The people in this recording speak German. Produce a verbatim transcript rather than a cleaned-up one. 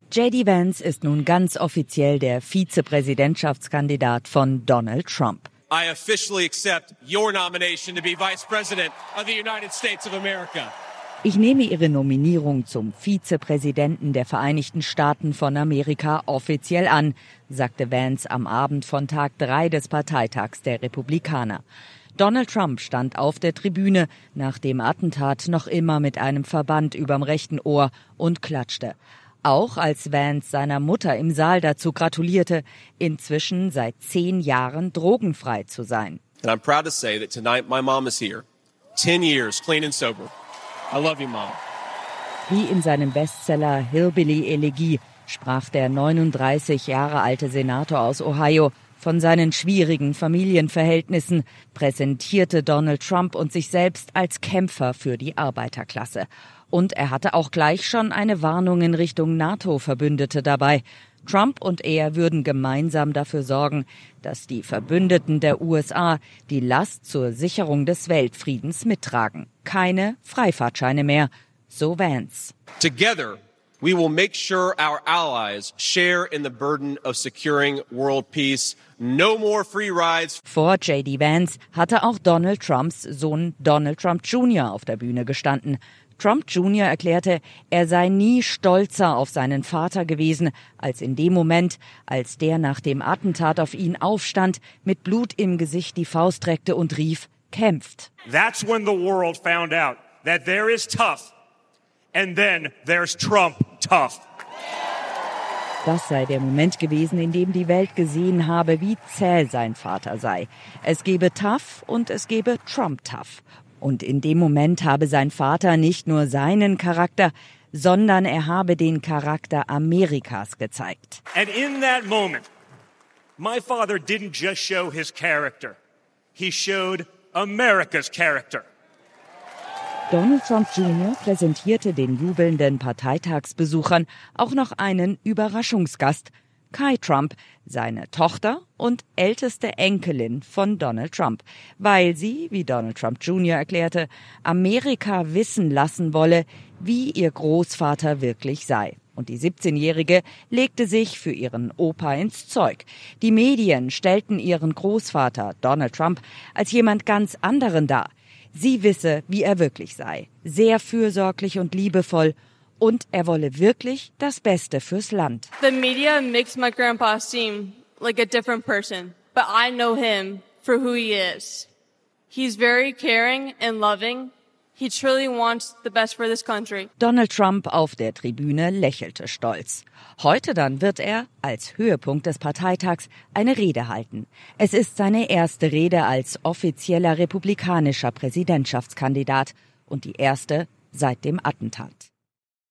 J D Vance ist nun ganz offiziell der Vizepräsidentschaftskandidat von Donald Trump. I officially accept your nomination to be Vice President of the United States of America. Ich nehme Ihre Nominierung zum Vizepräsidenten der Vereinigten Staaten von Amerika offiziell an, sagte Vance am Abend von Tag drei des Parteitags der Republikaner. Donald Trump stand auf der Tribüne nach dem Attentat noch immer mit einem Verband überm rechten Ohr und klatschte. Auch als Vance seiner Mutter im Saal dazu gratulierte, inzwischen seit zehn Jahren drogenfrei zu sein. And I'm proud to say that tonight my mom is here. Ten years clean and sober. I love you, Mom. Wie in seinem Bestseller Hillbilly Elegie sprach der neununddreißig Jahre alte Senator aus Ohio von seinen schwierigen Familienverhältnissen, präsentierte Donald Trump und sich selbst als Kämpfer für die Arbeiterklasse. Und er hatte auch gleich schon eine Warnung in Richtung NATO-Verbündete dabei. Trump und er würden gemeinsam dafür sorgen, dass die Verbündeten der U S A die Last zur Sicherung des Weltfriedens mittragen. Keine Freifahrtscheine mehr, so Vance. Together, we will make sure our allies share in the burden of securing world peace. No more free rides. Vor J D Vance hatte auch Donald Trumps Sohn Donald Trump Junior auf der Bühne gestanden. Trump Junior erklärte, er sei nie stolzer auf seinen Vater gewesen, als in dem Moment, als der nach dem Attentat auf ihn aufstand, mit Blut im Gesicht die Faust reckte und rief, kämpft. That's when the world found out that there is tough and then there's Trump tough. Das sei der Moment gewesen, in dem die Welt gesehen habe, wie zäh sein Vater sei. Es gebe Tough und es gebe Trump Tough. Und in dem Moment habe sein Vater nicht nur seinen Charakter, sondern er habe den Charakter Amerikas gezeigt. And in that moment, my father didn't just show his character. He showed America's character. Donald Trump Junior präsentierte den jubelnden Parteitagsbesuchern auch noch einen Überraschungsgast, Kai Trump, seine Tochter und älteste Enkelin von Donald Trump, weil sie, wie Donald Trump Junior erklärte, Amerika wissen lassen wolle, wie ihr Großvater wirklich sei. Und die siebzehnjährige legte sich für ihren Opa ins Zeug. Die Medien stellten ihren Großvater, Donald Trump, als jemand ganz anderen dar. Sie wisse, wie er wirklich sei, sehr fürsorglich und liebevoll. Und er wolle wirklich das Beste fürs Land. The media makes my grandpa seem like a different person, but I know him for who he is. He's very caring and loving. He truly wants the best for this country. Donald Trump auf der Tribüne lächelte stolz. Heute dann wird er, als Höhepunkt des Parteitags, eine Rede halten. Es ist seine erste Rede als offizieller republikanischer Präsidentschaftskandidat und die erste seit dem Attentat.